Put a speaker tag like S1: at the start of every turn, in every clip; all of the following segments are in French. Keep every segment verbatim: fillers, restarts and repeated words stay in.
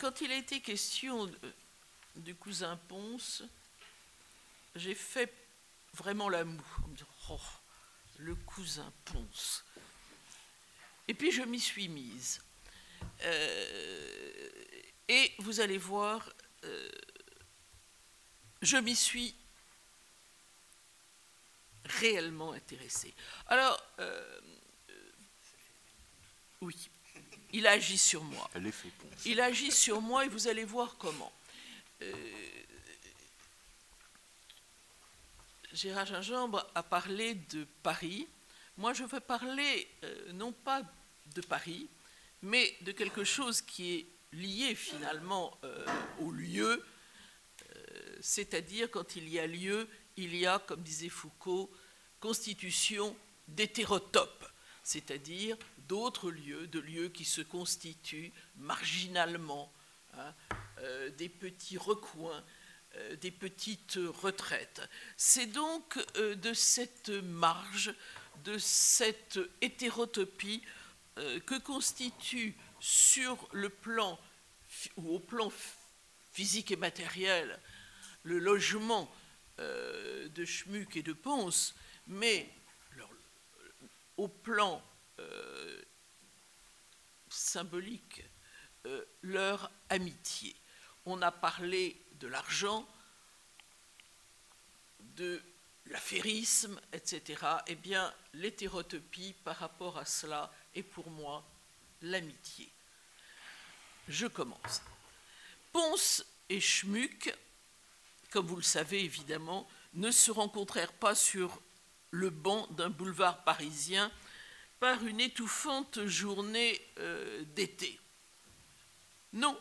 S1: quand il a été question de, du cousin Pons, j'ai fait vraiment la moue, en me disant, oh, le cousin Pons. Et puis je m'y suis mise. Euh, et vous allez voir, euh, je m'y suis réellement intéressée. Alors, euh, oui, il agit sur moi.
S2: L'effet Pons.
S1: Il agit sur moi et vous allez voir comment. Euh, Gérard Gingembre a parlé de Paris. Moi, je veux parler euh, non pas de Paris, mais de quelque chose qui est lié finalement euh, au lieu, euh, c'est-à-dire quand il y a lieu, il y a, comme disait Foucault, constitution d'hétérotopes, c'est-à-dire d'autres lieux, de lieux qui se constituent marginalement, hein, euh, des petits recoins, euh, des petites retraites. C'est donc euh, de cette marge, de cette hétérotopie euh, que constitue sur le plan ou au plan physique et matériel le logement euh, de Schmuck et de Pons, mais leur, au plan euh, symbolique, euh, leur amitié. On a parlé de l'argent, de l'affairisme, et cetera. Eh bien, l'hétérotopie par rapport à cela est pour moi l'amitié. Je commence. Pons et Schmuck, comme vous le savez évidemment, ne se rencontrèrent pas sur le banc d'un boulevard parisien par une étouffante journée euh, d'été. Non.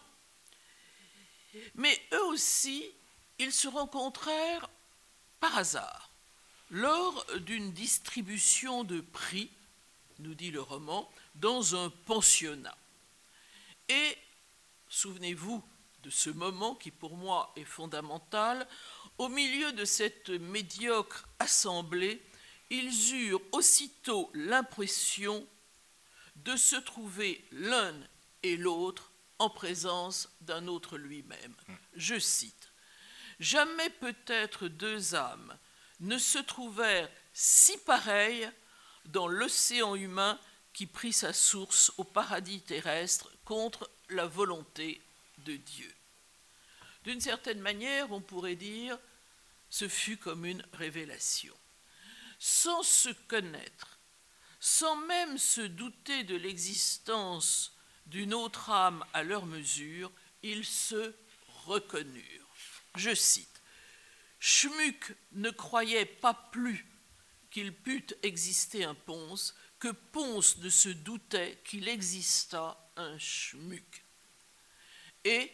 S1: Mais eux aussi, ils se rencontrèrent par hasard, lors d'une distribution de prix, nous dit le roman, dans un pensionnat. Et, souvenez-vous de ce moment qui pour moi est fondamental, au milieu de cette médiocre assemblée, ils eurent aussitôt l'impression de se trouver l'un et l'autre en présence d'un autre lui-même. Je cite, « Jamais peut-être deux âmes ne se trouvèrent si pareilles dans l'océan humain qui prit sa source au paradis terrestre contre la volonté de Dieu. » D'une certaine manière, on pourrait dire, ce fut comme une révélation. Sans se connaître, sans même se douter de l'existence d'une autre âme à leur mesure, ils se reconnurent. Je cite, « Schmuck ne croyait pas plus qu'il pût exister un Pons que Pons ne se doutait qu'il existât un Schmuck. » Et,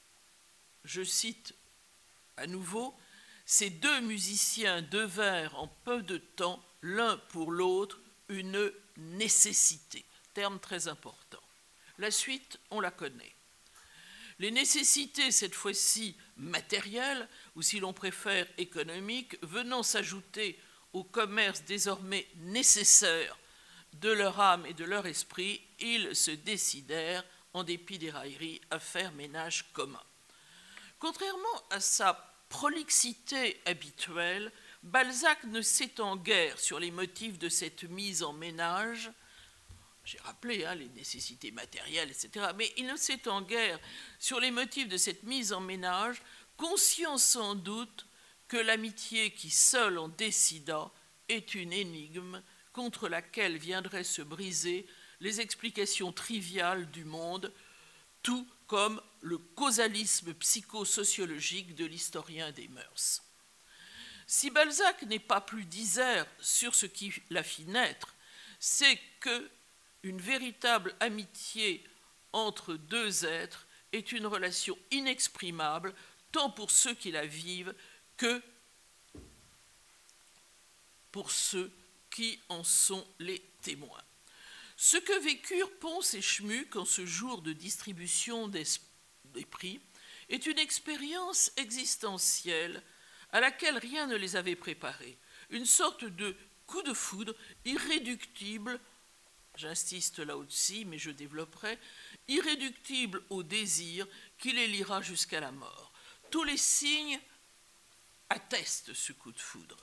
S1: je cite à nouveau, ces deux musiciens devinrent en peu de temps, l'un pour l'autre, une nécessité. Terme très important. La suite, on la connaît. Les nécessités, cette fois-ci matérielles, ou si l'on préfère économiques, venant s'ajouter au commerce désormais nécessaire de leur âme et de leur esprit, ils se décidèrent, en dépit des railleries, à faire ménage commun. Contrairement à sa prolixité habituelle, Balzac ne s'étend guère sur les motifs de cette mise en ménage. J'ai rappelé hein, les nécessités matérielles, et cetera, mais il ne s'étend guère sur les motifs de cette mise en ménage, conscient sans doute que l'amitié qui seule en décida est une énigme contre laquelle viendraient se briser les explications triviales du monde, tout comme le causalisme psychosociologique de l'historien des mœurs. Si Balzac n'est pas plus disert sur ce qui la fit naître, c'est qu'une véritable amitié entre deux êtres est une relation inexprimable, tant pour ceux qui la vivent que pour ceux qui en sont les témoins. Ce que vécurent Pons et Schmuck en ce jour de distribution des, des prix est une expérience existentielle à laquelle rien ne les avait préparés, une sorte de coup de foudre irréductible j'insiste là aussi, mais je développerai, irréductible au désir qui les liera jusqu'à la mort. Tous les signes attestent ce coup de foudre.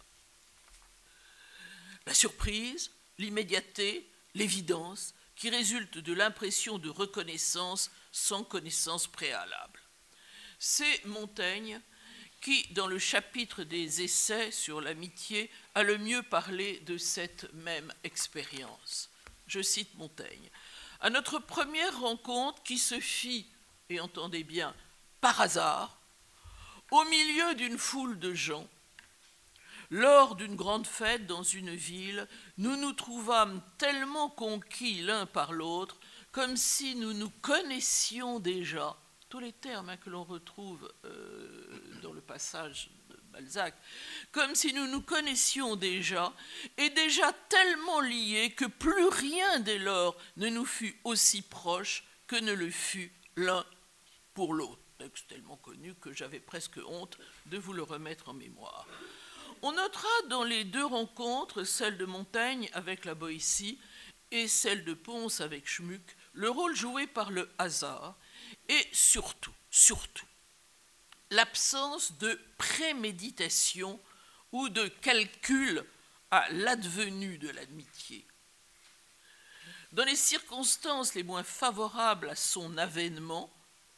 S1: La surprise, l'immédiateté, l'évidence qui résultent de l'impression de reconnaissance sans connaissance préalable. C'est Montaigne qui, dans le chapitre des essais sur l'amitié, a le mieux parlé de cette même expérience. Je cite Montaigne. « À notre première rencontre qui se fit, et entendez bien, par hasard, au milieu d'une foule de gens, lors d'une grande fête dans une ville, nous nous trouvâmes tellement conquis l'un par l'autre, comme si nous nous connaissions déjà. » Tous les termes hein, que l'on retrouve euh, dans le passage de Balzac, comme si nous nous connaissions déjà, et déjà tellement liés que plus rien dès lors ne nous fut aussi proche que ne le fut l'un pour l'autre. Texte tellement connu que j'avais presque honte de vous le remettre en mémoire. On notera dans les deux rencontres, celle de Montaigne avec la Boétie et celle de Pons avec Schmuck, le rôle joué par le hasard et surtout, surtout, l'absence de préméditation ou de calcul à l'advenu de l'amitié. Dans les circonstances les moins favorables à son avènement,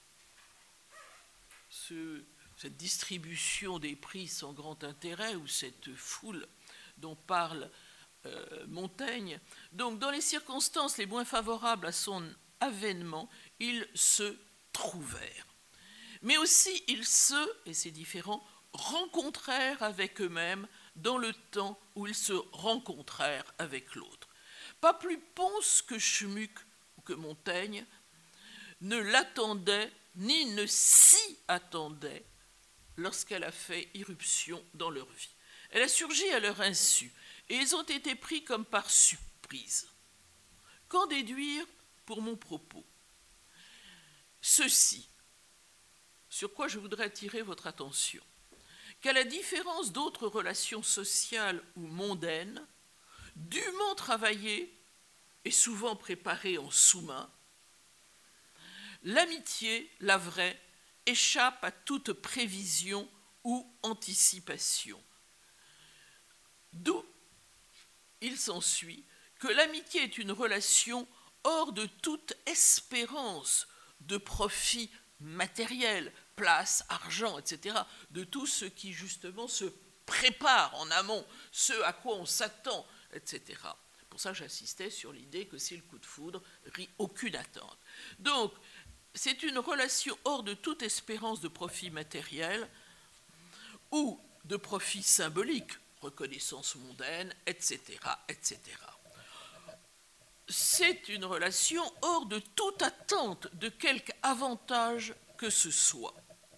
S1: ce, cette distribution des prix sans grand intérêt ou cette foule dont parle euh, Montaigne, donc dans les circonstances les moins favorables à son avènement, ils se trouvèrent. Mais aussi ils se, et c'est différent, rencontrèrent avec eux-mêmes dans le temps où ils se rencontrèrent avec l'autre. Pas plus Pons que Schmuck ou que Montaigne ne l'attendait ni ne s'y attendait lorsqu'elle a fait irruption dans leur vie. Elle a surgi à leur insu et ils ont été pris comme par surprise. Qu'en déduire pour mon propos ? Ceci, sur quoi je voudrais attirer votre attention, qu'à la différence d'autres relations sociales ou mondaines, dûment travaillées et souvent préparées en sous-main, l'amitié, la vraie, échappe à toute prévision ou anticipation. D'où il s'ensuit que l'amitié est une relation hors de toute espérance de profit matériel, place, argent, et cetera, de tout ce qui justement se prépare en amont, ce à quoi on s'attend, et cetera. Pour ça, j'insistais sur l'idée que c'est le coup de foudre, aucune attente. Donc, c'est une relation hors de toute espérance de profit matériel ou de profit symbolique, reconnaissance mondaine, et cetera, et cetera. C'est une relation hors de toute attente de quelque avantage que ce soit.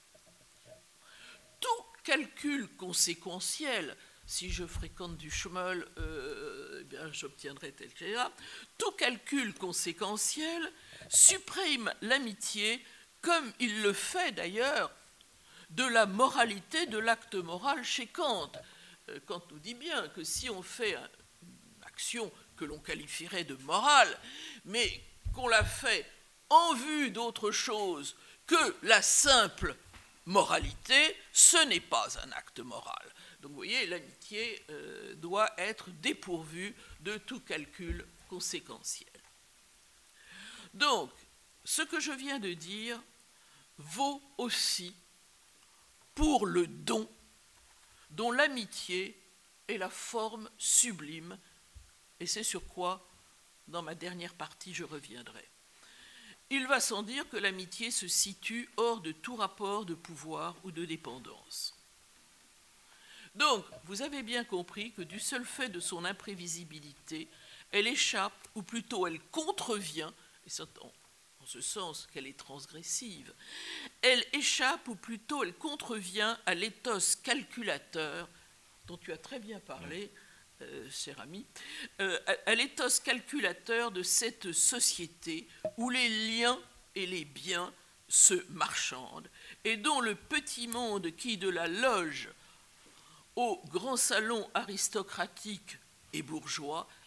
S1: Tout calcul conséquentiel, si je fréquente du Schmoll, euh, eh bien j'obtiendrai tel que là, tout calcul conséquentiel supprime l'amitié, comme il le fait d'ailleurs de la moralité de l'acte moral chez Kant. Kant nous dit bien que si on fait une action que l'on qualifierait de morale, mais qu'on la fait en vue d'autre chose que la simple moralité, ce n'est pas un acte moral. Donc vous voyez, l'amitié euh, doit être dépourvue de tout calcul conséquentiel. Donc, ce que je viens de dire vaut aussi pour le don, dont l'amitié est la forme sublime, et c'est sur quoi, dans ma dernière partie, je reviendrai. Il va sans dire que l'amitié se situe hors de tout rapport de pouvoir ou de dépendance. Donc, vous avez bien compris que du seul fait de son imprévisibilité, elle échappe, ou plutôt elle contrevient, et c'est en, en ce sens qu'elle est transgressive, elle échappe, ou plutôt elle contrevient à l'éthos calculateur, dont tu as très bien parlé, euh, cher ami, euh, à, à l'éthos calculateur de cette société où les liens et les biens se marchandent, et dont le petit monde qui, de la loge au grand salon aristocratique et bourgeois,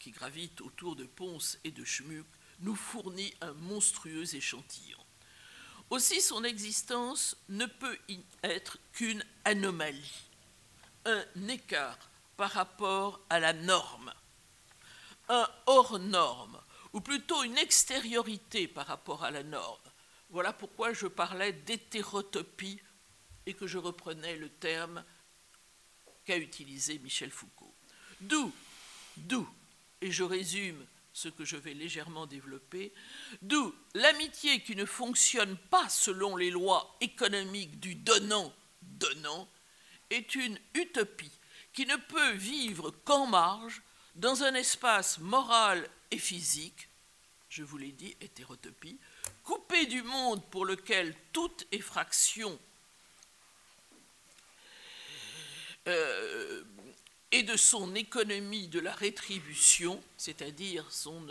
S1: qui gravite autour de Pons et de Schmuck, nous fournit un monstrueux échantillon. Aussi, son existence ne peut y être qu'une anomalie, un écart par rapport à la norme, un hors-norme, ou plutôt une extériorité par rapport à la norme. Voilà pourquoi je parlais d'hétérotopie et que je reprenais le terme qu'a utilisé Michel Foucault. D'où, d'où, et je résume ce que je vais légèrement développer, d'où l'amitié qui ne fonctionne pas selon les lois économiques du donnant-donnant est une utopie qui ne peut vivre qu'en marge dans un espace moral et physique, je vous l'ai dit, hétérotopie, coupé du monde pour lequel toute effraction euh, et de son économie de la rétribution, c'est-à-dire son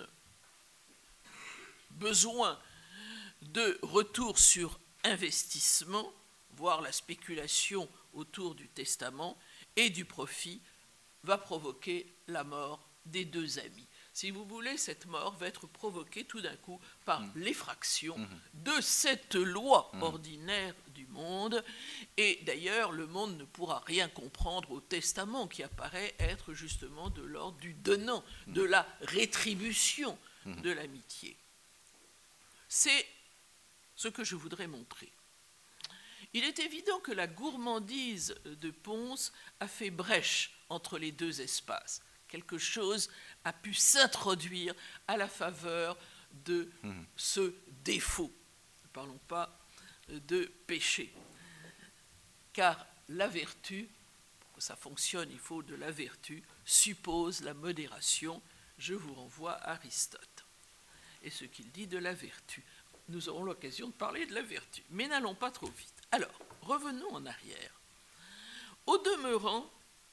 S1: besoin de retour sur investissement, voire la spéculation autour du testament et du profit, va provoquer la mort des deux amis. Si vous voulez, cette mort va être provoquée tout d'un coup par mmh. l'effraction mmh. de cette loi mmh. ordinaire du monde. Et d'ailleurs, le monde ne pourra rien comprendre au testament qui apparaît être justement de l'ordre du donnant, mmh. de la rétribution mmh. de l'amitié. C'est ce que je voudrais montrer. Il est évident que la gourmandise de Pons a fait brèche entre les deux espaces. Quelque chose a pu s'introduire à la faveur de mmh. ce défaut. Ne parlons pas de péché. Car la vertu, pour que ça fonctionne, il faut de la vertu, suppose la modération. Je vous renvoie à Aristote et ce qu'il dit de la vertu. Nous aurons l'occasion de parler de la vertu, mais n'allons pas trop vite. Alors, revenons en arrière. Au demeurant,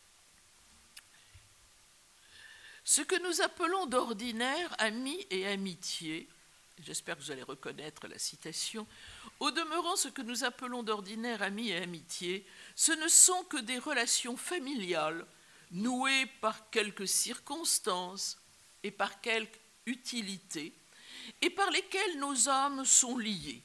S1: ce que nous appelons d'ordinaire amis et amitié, j'espère que vous allez reconnaître la citation, au demeurant ce que nous appelons d'ordinaire amis et amitié, ce ne sont que des relations familiales nouées par quelques circonstances et par quelque utilité, et par lesquelles nos âmes sont liées.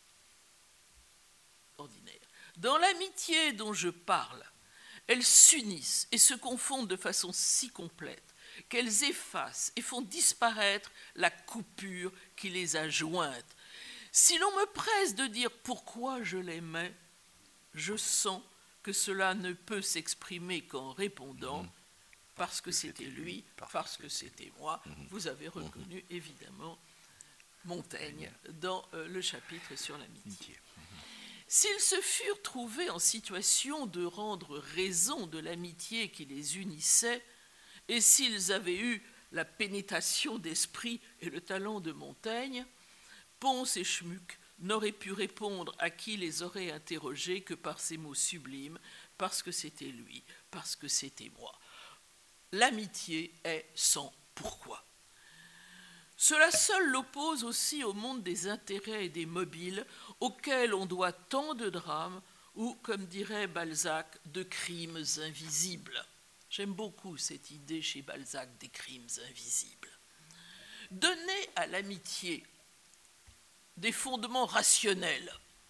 S1: Ordinaire. Dans l'amitié dont je parle, elles s'unissent et se confondent de façon si complète qu'elles effacent et font disparaître la coupure qui les a jointes. Si l'on me presse de dire pourquoi je l'aimais, je sens que cela ne peut s'exprimer qu'en répondant « parce que c'était lui, parce que c'était moi ». Vous avez reconnu évidemment Montaigne dans euh, le chapitre sur l'amitié. S'ils se furent trouvés en situation de rendre raison de l'amitié qui les unissait, et s'ils avaient eu la pénétration d'esprit et le talent de Montaigne, Pons et Schmuck n'auraient pu répondre à qui les aurait interrogés que par ces mots sublimes, parce que c'était lui, parce que c'était moi. L'amitié est sans pourquoi. Cela seul l'oppose aussi au monde des intérêts et des mobiles, auxquels on doit tant de drames, ou, comme dirait Balzac, de crimes invisibles. J'aime beaucoup cette idée chez Balzac des crimes invisibles. Donner à l'amitié des fondements rationnels,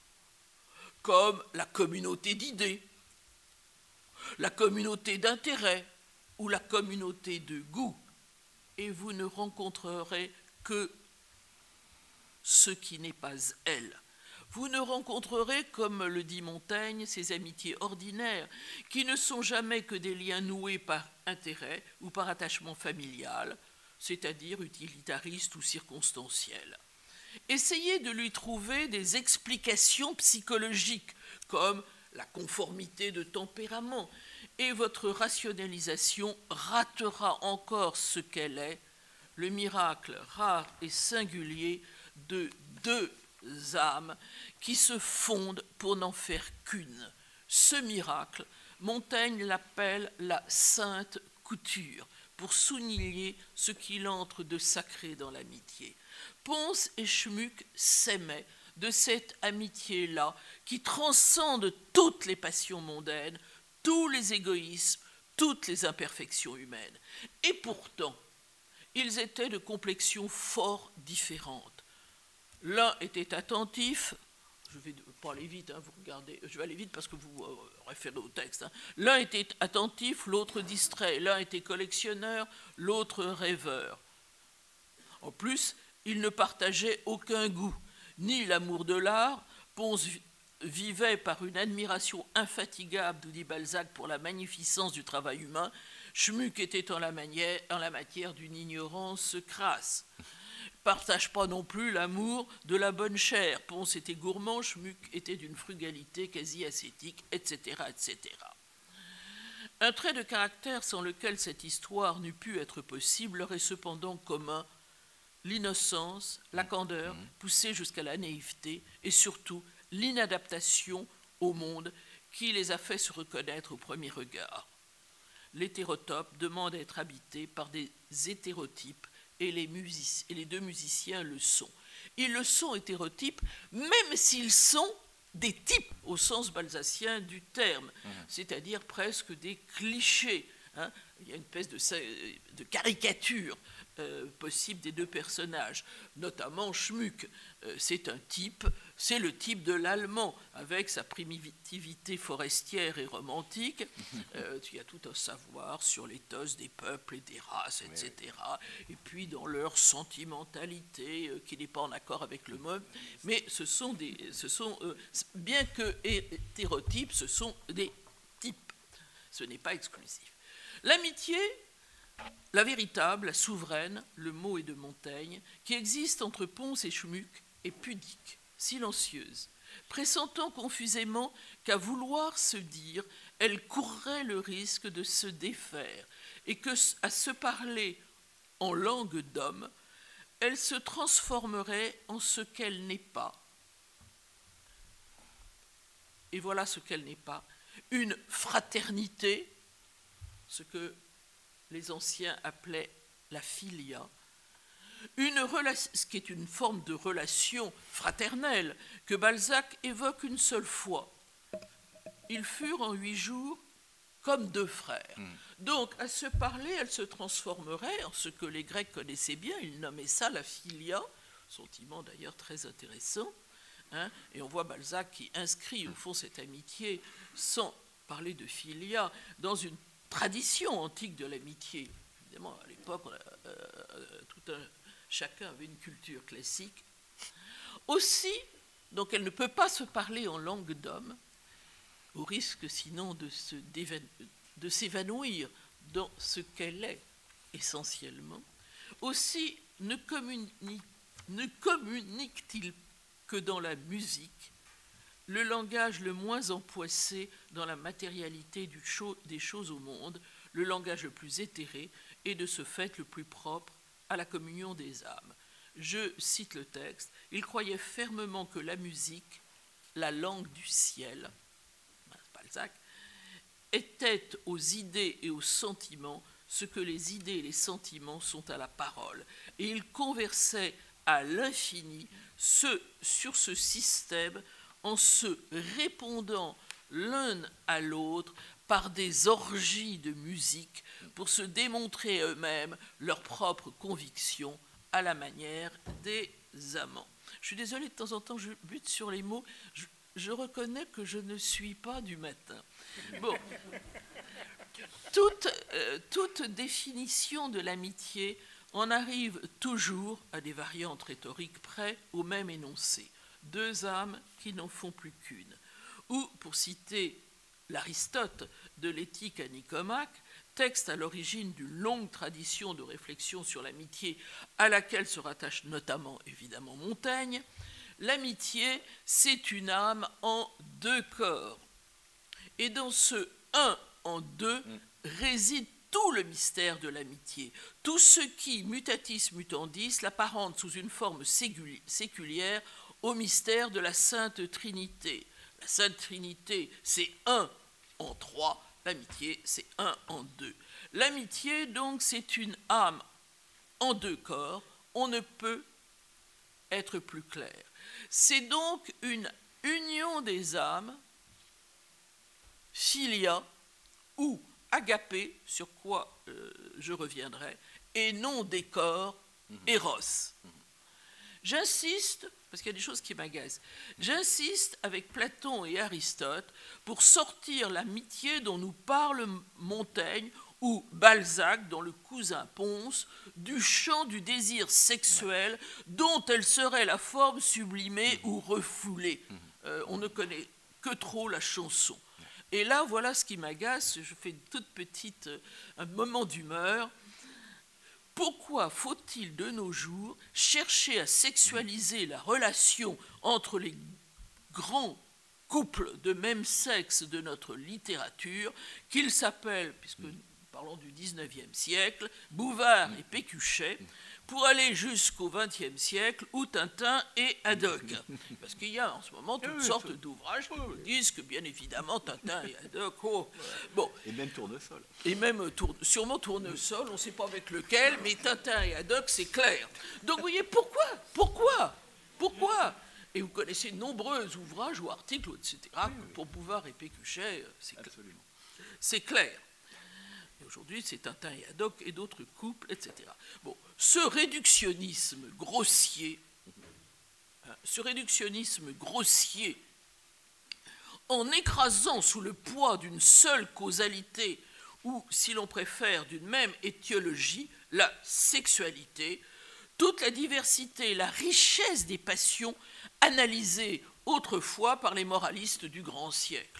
S1: comme la communauté d'idées, la communauté d'intérêts ou la communauté de goût, et vous ne rencontrerez que ce qui n'est pas elle. Vous ne rencontrerez, comme le dit Montaigne, ces amitiés ordinaires, qui ne sont jamais que des liens noués par intérêt ou par attachement familial, c'est-à-dire utilitaristes ou circonstanciels. Essayez de lui trouver des explications psychologiques, comme la conformité de tempérament, et votre rationalisation ratera encore ce qu'elle est, le miracle rare et singulier de deux âmes qui se fondent pour n'en faire qu'une. Ce miracle, Montaigne l'appelle la sainte couture, pour souligner ce qu'il entre de sacré dans l'amitié. Pons et Schmuck s'aimaient de cette amitié-là qui transcende toutes les passions mondaines, tous les égoïsmes, toutes les imperfections humaines. Et pourtant, ils étaient de complexions fort différentes. L'un était attentif, je vais pas aller vite, hein, vous regardez, je vais aller vite parce que vous euh, référez au texte. Hein. L'un était attentif, l'autre distrait. L'un était collectionneur, l'autre rêveur. En plus, ils ne partageaient aucun goût, ni l'amour de l'art. Pons vivait par une admiration infatigable, nous dit Balzac, pour la magnificence du travail humain. Schmuck était en la, manière, en la matière d'une ignorance crasse. Partage pas non plus l'amour de la bonne chair. Pons était gourmand, Schmuck était d'une frugalité quasi ascétique, et cetera, et cetera. Un trait de caractère sans lequel cette histoire n'eût pu être possible leur est cependant commun: l'innocence, la candeur, poussée jusqu'à la naïveté, et surtout l'inadaptation au monde qui les a fait se reconnaître au premier regard. L'hétérotope demande à être habité par des hétérotypes, et les, musici- et les deux musiciens le sont. Ils le sont hétérotypes, même s'ils sont des types au sens balzacien du terme, mmh. c'est-à-dire presque des clichés. Hein. Il y a une espèce de, de caricature euh, possible des deux personnages, notamment Schmuck. Euh, c'est un type, c'est le type de l'Allemand, avec sa primitivité forestière et romantique. Euh, il y a tout un savoir sur l'éthos des peuples et des races, et cetera. Et puis dans leur sentimentalité, euh, qui n'est pas en accord avec le mot. Mais ce sont des, ce sont, euh, bien que hétérotypes, ce sont des types. Ce n'est pas exclusif. L'amitié, la véritable, la souveraine, le mot est de Montaigne, qui existe entre Pons et Schmuck, est pudique, silencieuse, pressentant confusément qu'à vouloir se dire, elle courrait le risque de se défaire, et que, à se parler en langue d'homme, elle se transformerait en ce qu'elle n'est pas. Et voilà ce qu'elle n'est pas: une fraternité, ce que les anciens appelaient la filia, une relation, ce qui est une forme de relation fraternelle que Balzac évoque une seule fois. Ils furent en huit jours comme deux frères. Mmh. Donc, à se parler, elle se transformerait en ce que les Grecs connaissaient bien, ils nommaient ça la filia, sentiment d'ailleurs très intéressant, hein, et on voit Balzac qui inscrit au fond cette amitié, sans parler de filia, dans une tradition antique de l'amitié. Évidemment, à l'époque, euh, euh, tout un, chacun avait une culture classique. Aussi, donc elle ne peut pas se parler en langue d'homme, au risque sinon de, se de s'évanouir dans ce qu'elle est essentiellement. Aussi, ne, communi ne communique-t-il que dans la musique, le langage le moins empoissé dans la matérialité du cho des choses au monde, le langage le plus éthéré et de ce fait le plus propre à la communion des âmes. Je cite le texte: « Il croyait fermement que la musique, la langue du ciel, Balzac, était aux idées et aux sentiments ce que les idées et les sentiments sont à la parole. Et il conversait à l'infini ce, sur ce système en se répondant l'un à l'autre par des orgies de musique pour se démontrer eux-mêmes leurs propres convictions à la manière des amants. » Je suis désolée, de temps en temps, je bute sur les mots. Je, je reconnais que je ne suis pas du matin. Bon. Toute, euh, toute définition de l'amitié en arrive toujours, à des variantes rhétoriques près, au même énoncé: deux âmes qui n'en font plus qu'une. Ou, pour citer l'Aristote de l'Éthique à Nicomaque, texte à l'origine d'une longue tradition de réflexion sur l'amitié à laquelle se rattache notamment évidemment Montaigne, l'amitié, c'est une âme en deux corps. Et dans ce un en deux réside tout le mystère de l'amitié. Tout ce qui, mutatis mutandis, l'apparente sous une forme séculière au mystère de la Sainte Trinité. La Sainte Trinité, c'est un en trois. L'amitié, c'est un en deux. L'amitié, donc, c'est une âme en deux corps. On ne peut être plus clair. C'est donc une union des âmes, philia ou agapé, sur quoi euh, je reviendrai, et non décor, Eros. J'insiste, parce qu'il y a des choses qui m'agacent, j'insiste avec Platon et Aristote pour sortir l'amitié dont nous parle Montaigne ou Balzac dans Le Cousin Pons, du champ du désir sexuel dont elle serait la forme sublimée ou refoulée. Euh, on ne connaît que trop la chanson. Et là, voilà ce qui m'agace, je fais une toute petite, un moment d'humeur. Pourquoi faut-il de nos jours chercher à sexualiser la relation entre les grands couples de même sexe de notre littérature, qu'ils s'appellent, puisque nous parlons du dix-neuvième siècle, Bouvard et Pécuchet, pour aller jusqu'au vingtième siècle où Tintin et Haddock. Parce qu'il y a en ce moment toutes sortes d'ouvrages qui nous disent que, bien évidemment, Tintin et Haddock... Oh, bon.
S2: Et même Tournesol.
S1: Et même tourne, sûrement Tournesol, on ne sait pas avec lequel, mais Tintin et Haddock, c'est clair. Donc vous voyez, pourquoi Pourquoi Pourquoi Et vous connaissez de nombreux ouvrages ou articles, et cetera, que pour Bouvard et Pécuchet, c'est clair. C'est clair. Et aujourd'hui, c'est Tintin et Haddock et d'autres couples, et cetera. Bon, ce réductionnisme grossier, hein, ce réductionnisme grossier, en écrasant sous le poids d'une seule causalité, ou, si l'on préfère, d'une même étiologie, la sexualité, toute la diversité et la richesse des passions analysées autrefois par les moralistes du grand siècle.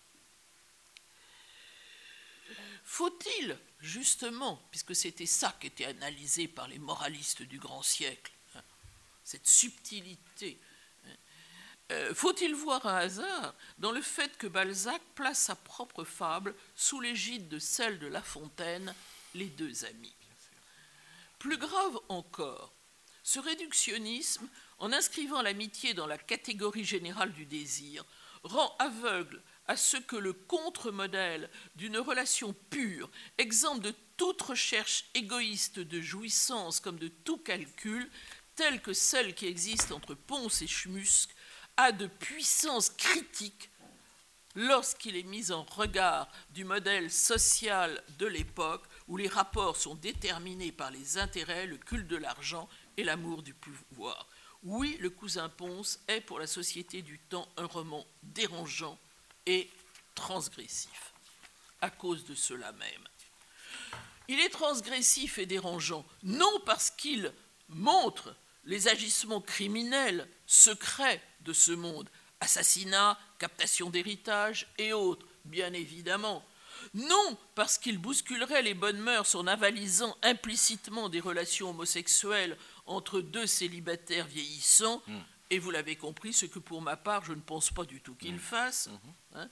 S1: Faut-il, justement, puisque c'était ça qui était analysé par les moralistes du grand siècle, hein, cette subtilité, hein, euh, faut-il voir un hasard dans le fait que Balzac place sa propre fable sous l'égide de celle de La Fontaine, Les Deux Amis? Plus grave encore, ce réductionnisme, en inscrivant l'amitié dans la catégorie générale du désir, rend aveugle à ce que le contre-modèle d'une relation pure, exempte de toute recherche égoïste de jouissance comme de tout calcul, telle que celle qui existe entre Pons et Schmusck, a de puissance critique lorsqu'il est mis en regard du modèle social de l'époque où les rapports sont déterminés par les intérêts, le culte de l'argent et l'amour du pouvoir. Oui, Le Cousin Pons est pour la société du temps un roman dérangeant et transgressif, à cause de cela même. Il est transgressif et dérangeant, non parce qu'il montre les agissements criminels, secrets de ce monde, assassinat, captation d'héritage et autres, bien évidemment. Non parce qu'il bousculerait les bonnes mœurs en avalisant implicitement des relations homosexuelles entre deux célibataires vieillissants, mmh. Et vous l'avez compris, ce que pour ma part, je ne pense pas du tout qu'il mmh. fasse. Mmh. Hein.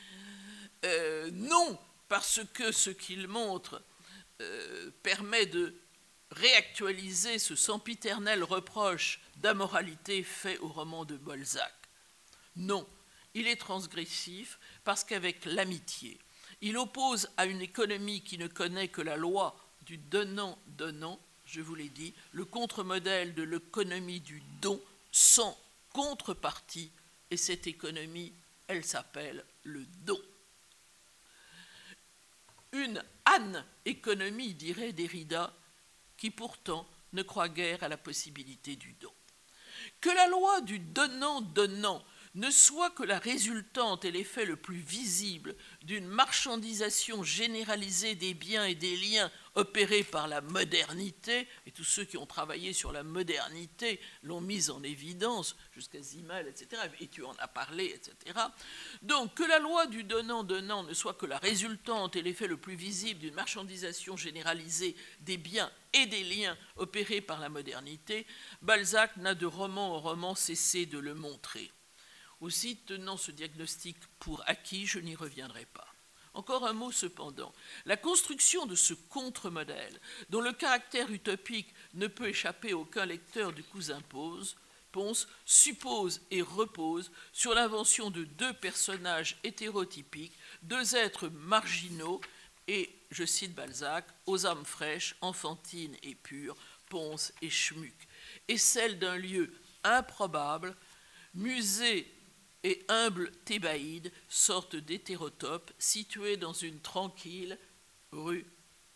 S1: Euh, non, parce que ce qu'il montre euh, permet de réactualiser ce sempiternel reproche d'ammoralité fait au roman de Balzac. Non, il est transgressif parce qu'avec l'amitié, il oppose à une économie qui ne connaît que la loi du donnant-donnant, je vous l'ai dit, le contre-modèle de l'économie du don, sans contrepartie, et cette économie, elle s'appelle le don. Une âne-économie, dirait Derrida, qui pourtant ne croit guère à la possibilité du don. Que la loi du donnant-donnant ne soit que la résultante et l'effet le plus visible d'une marchandisation généralisée des biens et des liens opérés par la modernité, et tous ceux qui ont travaillé sur la modernité l'ont mise en évidence, jusqu'à Zimmel, et cetera, et tu en as parlé, et cetera. Donc, que la loi du donnant-donnant ne soit que la résultante et l'effet le plus visible d'une marchandisation généralisée des biens et des liens opérés par la modernité, Balzac n'a de roman en roman cessé de le montrer. Aussi, tenant ce diagnostic pour acquis, je n'y reviendrai pas. Encore un mot cependant. La construction de ce contre-modèle, dont le caractère utopique ne peut échapper à aucun lecteur du Cousin Pons, suppose et repose sur l'invention de deux personnages hétérotypiques, deux êtres marginaux et, je cite Balzac, aux âmes fraîches, enfantines et pures, Pons et Schmuck, et celle d'un lieu improbable, musée et humble Thébaïde, sorte d'hétérotope, situé dans une tranquille rue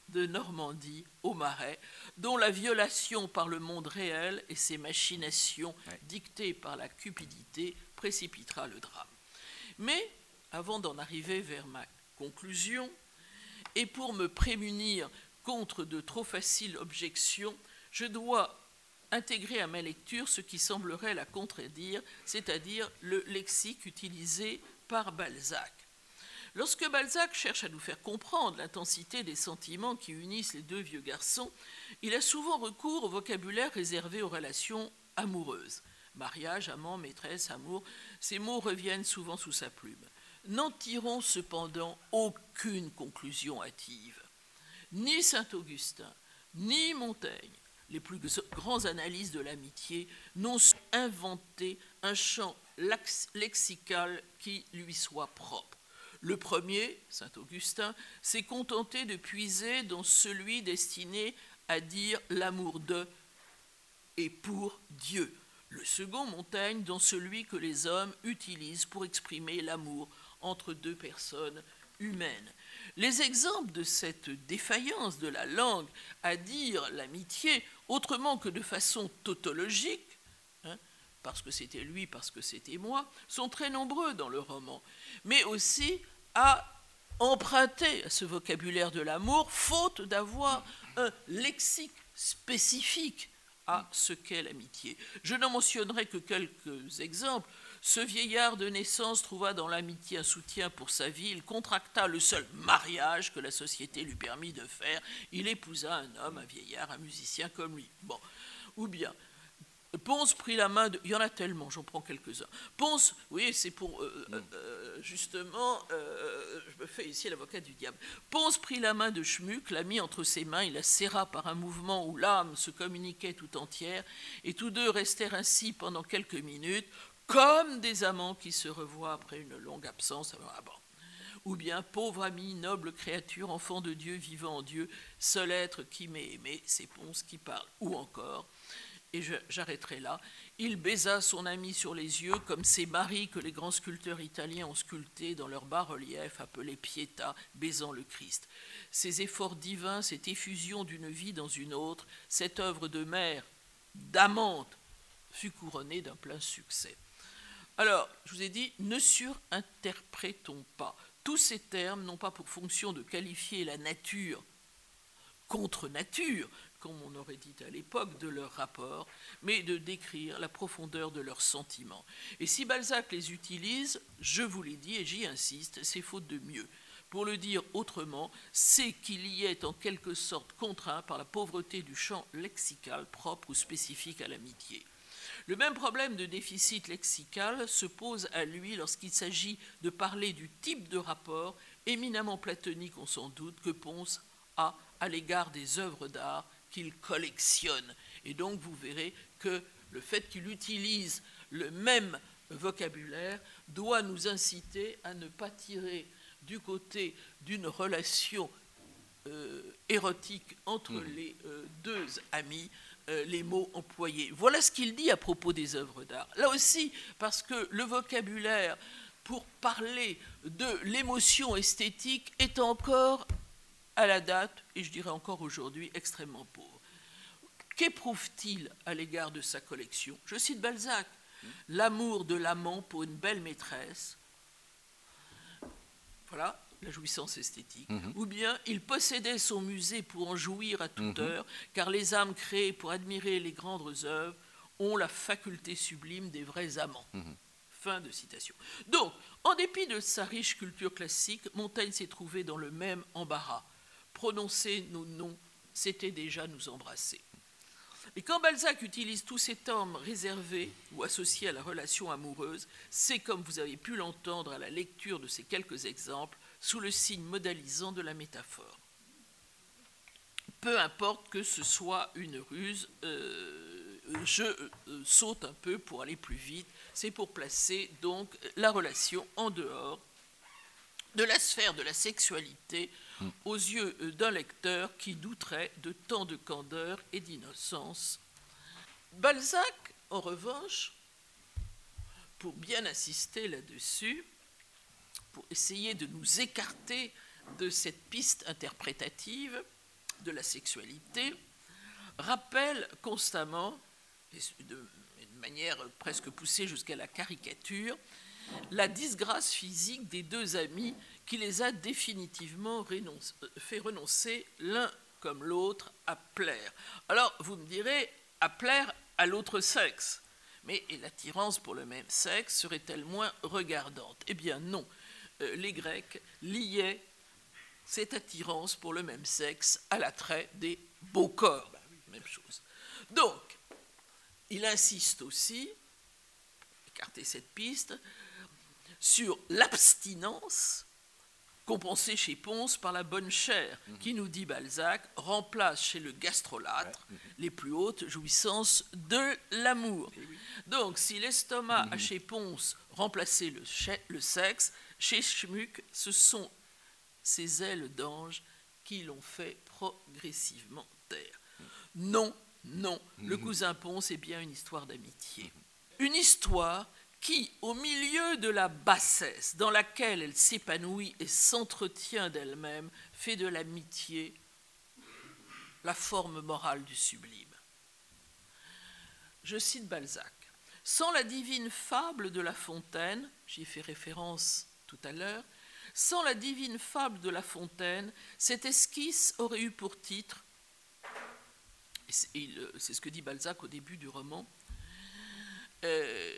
S1: de Normandie au Marais, dont la violation par le monde réel et ses machinations ouais. dictées par la cupidité précipitera le drame. Mais, avant d'en arriver vers ma conclusion, et pour me prémunir contre de trop faciles objections, je dois intégrer à ma lecture ce qui semblerait la contredire, c'est-à-dire le lexique utilisé par Balzac. Lorsque Balzac cherche à nous faire comprendre l'intensité des sentiments qui unissent les deux vieux garçons, il a souvent recours au vocabulaire réservé aux relations amoureuses. Mariage, amant, maîtresse, amour, ces mots reviennent souvent sous sa plume. N'en tirons cependant aucune conclusion hâtive. Ni Saint-Augustin, ni Montaigne, les plus grands analystes de l'amitié, n'ont su inventer un champ lexical qui lui soit propre. Le premier, Saint-Augustin, s'est contenté de puiser dans celui destiné à dire l'amour de et pour Dieu. Le second, Montaigne, dans celui que les hommes utilisent pour exprimer l'amour entre deux personnes humaines. Les exemples de cette défaillance de la langue à dire l'amitié autrement que de façon tautologique, hein, parce que c'était lui, parce que c'était moi, sont très nombreux dans le roman, mais aussi à emprunter à ce vocabulaire de l'amour, faute d'avoir un lexique spécifique à ce qu'est l'amitié. Je n'en mentionnerai que quelques exemples. Ce vieillard de naissance trouva dans l'amitié un soutien pour sa vie. Il contracta le seul mariage que la société lui permit de faire. Il épousa un homme, un vieillard, un musicien comme lui. Bon. Ou bien, Pons prit la main de... Il y en a tellement, j'en prends quelques-uns. Pons, oui, c'est pour... Euh, euh, justement, euh, je me fais ici l'avocat du diable. Pons prit la main de Schmuck, la mit entre ses mains, il la serra par un mouvement où l'âme se communiquait tout entière, et tous deux restèrent ainsi pendant quelques minutes, comme des amants qui se revoient après une longue absence. Ah bon. Ou bien, pauvre ami, noble créature, enfant de Dieu, vivant en Dieu, seul être qui m'ait aimé, c'est Pons qui parle. Ou encore, et je, j'arrêterai là, il baisa son ami sur les yeux comme ces maris que les grands sculpteurs italiens ont sculptés dans leurs bas-reliefs appelés Pietà, baisant le Christ. Ces efforts divins, cette effusion d'une vie dans une autre, cette œuvre de mère, d'amante, fut couronnée d'un plein succès. Alors, je vous ai dit, ne surinterprétons pas. Tous ces termes n'ont pas pour fonction de qualifier la nature contre nature, comme on aurait dit à l'époque, de leur rapport, mais de décrire la profondeur de leurs sentiments. Et si Balzac les utilise, je vous l'ai dit et j'y insiste, c'est faute de mieux. Pour le dire autrement, c'est qu'il y est en quelque sorte contraint par la pauvreté du champ lexical propre ou spécifique à l'amitié. Le même problème de déficit lexical se pose à lui lorsqu'il s'agit de parler du type de rapport, éminemment platonique on s'en doute, que Pons a à l'égard des œuvres d'art qu'il collectionne. Et donc vous verrez que le fait qu'il utilise le même vocabulaire doit nous inciter à ne pas tirer du côté d'une relation euh, érotique entre mmh. les euh, deux amis euh, les mots employés. Voilà ce qu'il dit à propos des œuvres d'art. Là aussi, parce que le vocabulaire pour parler de l'émotion esthétique est encore à la date, et je dirais encore aujourd'hui, extrêmement pauvre. Qu'éprouve-t-il à l'égard de sa collection ? Je cite Balzac, mmh. l'amour de l'amant pour une belle maîtresse, voilà, la jouissance esthétique, mmh. ou bien il possédait son musée pour en jouir à toute mmh. heure, car les âmes créées pour admirer les grandes œuvres ont la faculté sublime des vrais amants. Mmh. Fin de citation. Donc, en dépit de sa riche culture classique, Montaigne s'est trouvé dans le même embarras. Prononcer nos noms, c'était déjà nous embrasser. Et quand Balzac utilise tous ces termes réservés ou associés à la relation amoureuse, c'est, comme vous avez pu l'entendre à la lecture de ces quelques exemples, sous le signe modalisant de la métaphore. Peu importe que ce soit une ruse, euh, je euh, saute un peu pour aller plus vite, c'est pour placer donc la relation en dehors de la sphère de la sexualité mmh. aux yeux d'un lecteur qui douterait de tant de candeur et d'innocence. Balzac, en revanche, pour bien insister là-dessus, pour essayer de nous écarter de cette piste interprétative, de la sexualité, rappelle constamment, et de manière presque poussée jusqu'à la caricature, la disgrâce physique des deux amis qui les a définitivement renonce, fait renoncer l'un comme l'autre à plaire. Alors, vous me direz, à plaire à l'autre sexe. Mais et l'attirance pour le même sexe serait-elle moins regardante? Eh bien non. Euh, les Grecs liaient cette attirance pour le même sexe à l'attrait des beaux corps. Ben oui, même chose. Donc, il insiste aussi, écarter cette piste, sur l'abstinence compensée chez Pons par la bonne chair, mmh. qui, nous dit Balzac, remplace chez le gastrolâtre ouais. mmh. les plus hautes jouissances de l'amour. Oui. Donc, si l'estomac mmh. a chez Pons remplacé le, ch- le sexe, chez Schmuck, ce sont ces ailes d'ange qui l'ont fait progressivement taire. Mmh. Non, non, mmh. le cousin Pons est bien une histoire d'amitié. Mmh. Une histoire qui, au milieu de la bassesse dans laquelle elle s'épanouit et s'entretient d'elle-même, fait de l'amitié la forme morale du sublime. Je cite Balzac. « Sans la divine fable de La Fontaine, j'y ai fait référence tout à l'heure, sans la divine fable de La Fontaine, cette esquisse aurait eu pour titre, et c'est, et c'est ce que dit Balzac au début du roman, euh,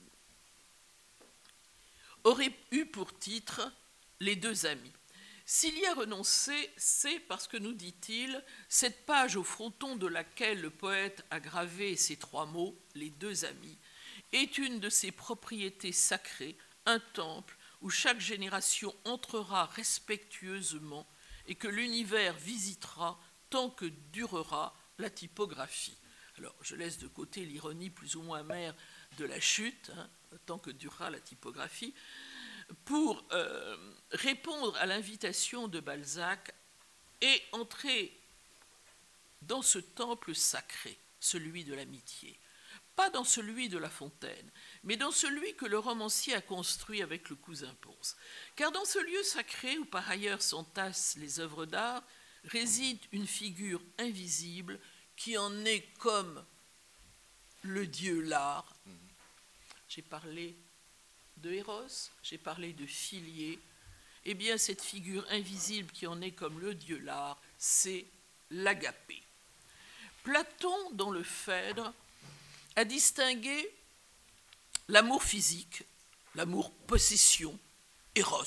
S1: aurait eu pour titre « Les deux amis ». S'il y a renoncé, c'est parce que, nous dit-il, cette page au fronton de laquelle le poète a gravé ces trois mots, « Les deux amis », est une de ses propriétés sacrées, un temple où chaque génération entrera respectueusement et que l'univers visitera tant que durera la typographie. Alors, je laisse de côté l'ironie plus ou moins amère de la chute, hein, tant que durera la typographie, pour euh, répondre à l'invitation de Balzac et entrer dans ce temple sacré, celui de l'amitié. Pas dans celui de La Fontaine, mais dans celui que le romancier a construit avec le cousin Pons. Car dans ce lieu sacré, où par ailleurs s'entassent les œuvres d'art, réside une figure invisible qui en est comme le dieu l'art. J'ai parlé de Eros, j'ai parlé de Philyé. Eh bien, cette figure invisible qui en est comme le dieu l'art, c'est l'agapé. Platon, dans le Phèdre, a distingué l'amour physique, l'amour possession, Eros,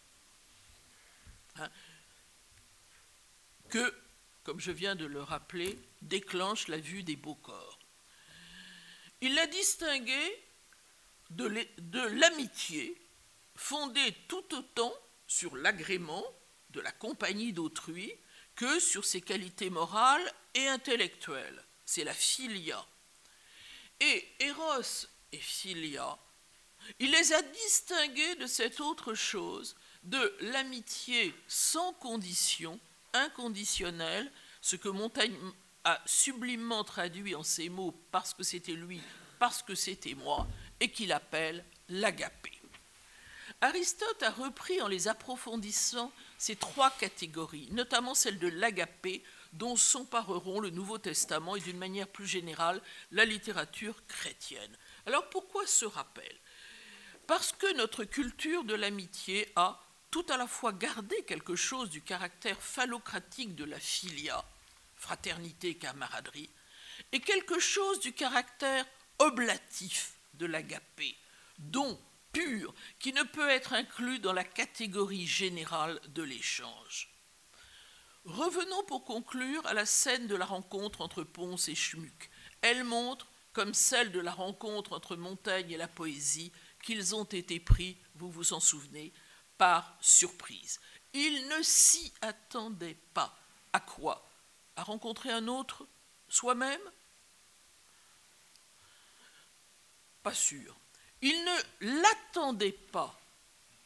S1: hein, que, comme je viens de le rappeler, déclenche la vue des beaux corps. Il l'a distingué de, de l'amitié, fondée tout autant sur l'agrément de la compagnie d'autrui que sur ses qualités morales et intellectuelles. C'est la philia. Et Eros et Philia, il les a distingués de cette autre chose, de l'amitié sans condition, inconditionnelle, ce que Montaigne a sublimement traduit en ces mots « parce que c'était lui, parce que c'était moi », et qu'il appelle l'agapé. Aristote a repris en les approfondissant ces trois catégories, notamment celle de l'agapé, dont s'empareront le Nouveau Testament et d'une manière plus générale la littérature chrétienne. Alors pourquoi ce rappel ? Parce que notre culture de l'amitié a tout à la fois gardé quelque chose du caractère phallocratique de la philia, fraternité, camaraderie, et quelque chose du caractère oblatif de l'agapé, don pur, qui ne peut être inclus dans la catégorie générale de l'échange. Revenons pour conclure à la scène de la rencontre entre Pons et Schmuck. Elle montre, comme celle de la rencontre entre Montaigne et la poésie, qu'ils ont été pris, vous vous en souvenez, par surprise. Ils ne s'y attendaient pas. À quoi ? À rencontrer un autre soi-même ? Pas sûr. Ils ne l'attendaient pas. Qui ?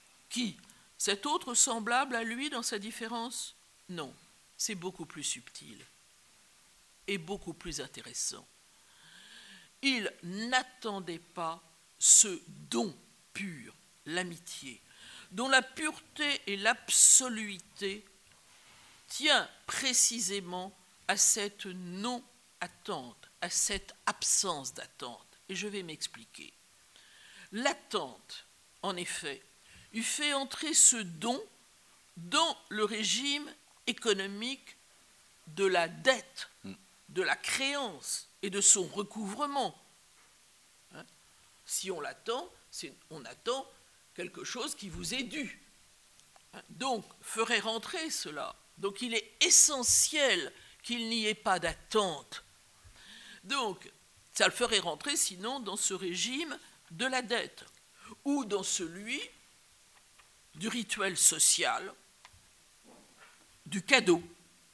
S1: Cet autre semblable à lui dans sa différence ? Non. C'est beaucoup plus subtil et beaucoup plus intéressant. Il n'attendait pas ce don pur, l'amitié, dont la pureté et l'absoluité tient précisément à cette non-attente, à cette absence d'attente. Et je vais m'expliquer. L'attente, en effet, eût fait entrer ce don dans le régime économique de la dette, de la créance et de son recouvrement. Hein? Si on l'attend, c'est, on attend quelque chose qui vous est dû. Hein? Donc, ferait rentrer cela. Donc, il est essentiel qu'il n'y ait pas d'attente. Donc, ça le ferait rentrer, sinon, dans ce régime de la dette, ou dans celui du rituel social, du cadeau.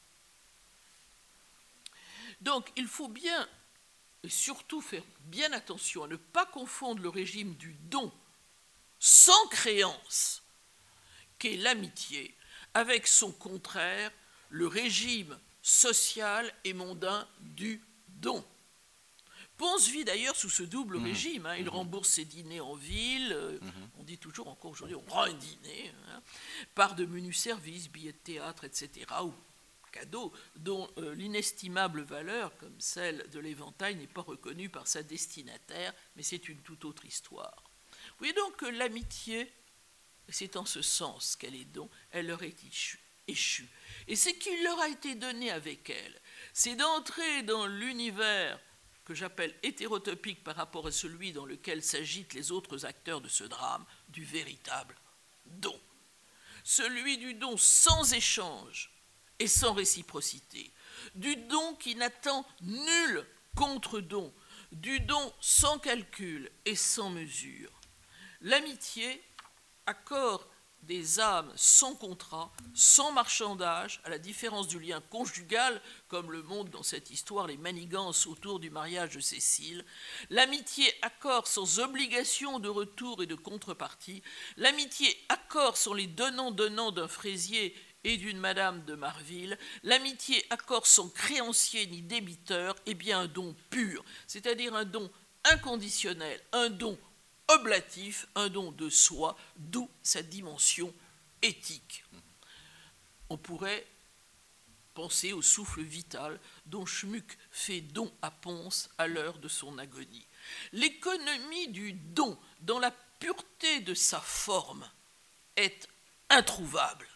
S1: Donc, il faut bien, et surtout faire bien attention à ne pas confondre le régime du don sans créance, qu'est l'amitié, avec son contraire, le régime social et mondain du don. Pons vit d'ailleurs sous ce double mmh. régime. Hein. Il mmh. rembourse ses dîners en ville. Euh, mmh. On dit toujours encore aujourd'hui, on prend un dîner, hein, par de menus services, billets de théâtre, et cetera, ou cadeaux dont euh, l'inestimable valeur, comme celle de l'éventail, n'est pas reconnue par sa destinataire, mais c'est une toute autre histoire. Vous voyez donc que l'amitié, c'est en ce sens qu'elle est don, elle leur est échue. échue. Et ce qui leur a été donné avec elle, c'est d'entrer dans l'univers que j'appelle hétérotopique par rapport à celui dans lequel s'agitent les autres acteurs de ce drame, du véritable don. Celui du don sans échange et sans réciprocité, du don qui n'attend nul contre-don, du don sans calcul et sans mesure. L'amitié, accord des âmes sans contrat, sans marchandage, à la différence du lien conjugal, comme le montrent dans cette histoire les manigances autour du mariage de Cécile. L'amitié, accord sans obligation de retour et de contrepartie. L'amitié, accord sans les donnants-donnants d'un fraisier et d'une madame de Marville. L'amitié, accord sans créancier ni débiteur, est bien un don pur, c'est-à-dire un don inconditionnel, un don oblatif, un don de soi, d'où sa dimension éthique. On pourrait penser au souffle vital dont Schmuck fait don à Pons à l'heure de son agonie. L'économie du don, dans la pureté de sa forme, est introuvable.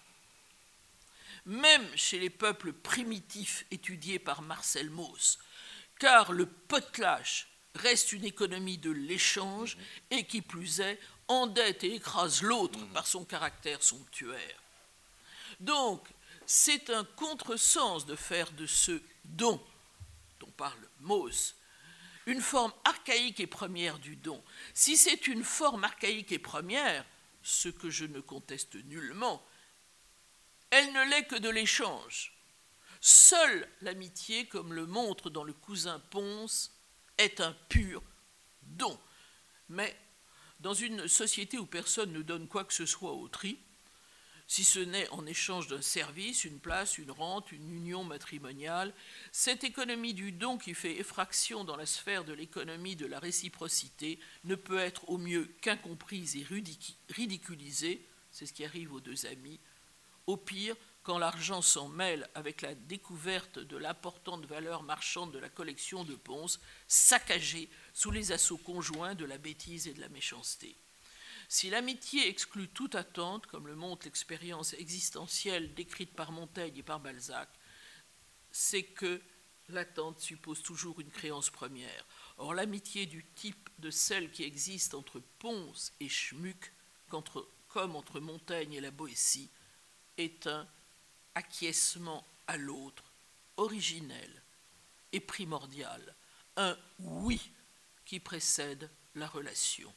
S1: Même chez les peuples primitifs étudiés par Marcel Mauss, car le potelage reste une économie de l'échange mmh. et qui plus est, endette et écrase l'autre mmh. par son caractère somptuaire. Donc, c'est un contresens de faire de ce don, dont parle Mauss, une forme archaïque et première du don. Si c'est une forme archaïque et première, ce que je ne conteste nullement, elle ne l'est que de l'échange. Seule l'amitié, comme le montre dans le cousin Pons, est un pur don. Mais dans une société où personne ne donne quoi que ce soit au tri, si ce n'est en échange d'un service, une place, une rente, une union matrimoniale, cette économie du don qui fait effraction dans la sphère de l'économie de la réciprocité ne peut être au mieux qu'incomprise et ridiculisée, c'est ce qui arrive aux deux amis, au pire, quand l'argent s'en mêle avec la découverte de l'importante valeur marchande de la collection de Pons, saccagée sous les assauts conjoints de la bêtise et de la méchanceté. Si l'amitié exclut toute attente, comme le montre l'expérience existentielle décrite par Montaigne et par Balzac, c'est que l'attente suppose toujours une créance première. Or, l'amitié du type de celle qui existe entre Pons et Schmuck, qu'entre, comme entre Montaigne et la Boétie, est un acquiescement à l'autre, originel et primordial, un oui qui précède la relation.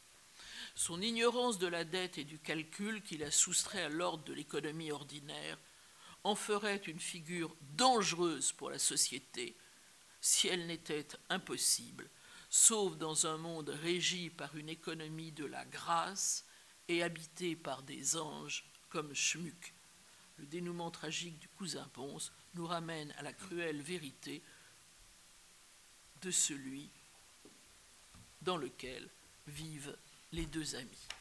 S1: Son ignorance de la dette et du calcul qui la soustrait à l'ordre de l'économie ordinaire en ferait une figure dangereuse pour la société si elle n'était impossible, sauf dans un monde régi par une économie de la grâce et habité par des anges comme Schmuck. Le dénouement tragique du cousin Pons nous ramène à la cruelle vérité de celui dans lequel vivent les deux amis.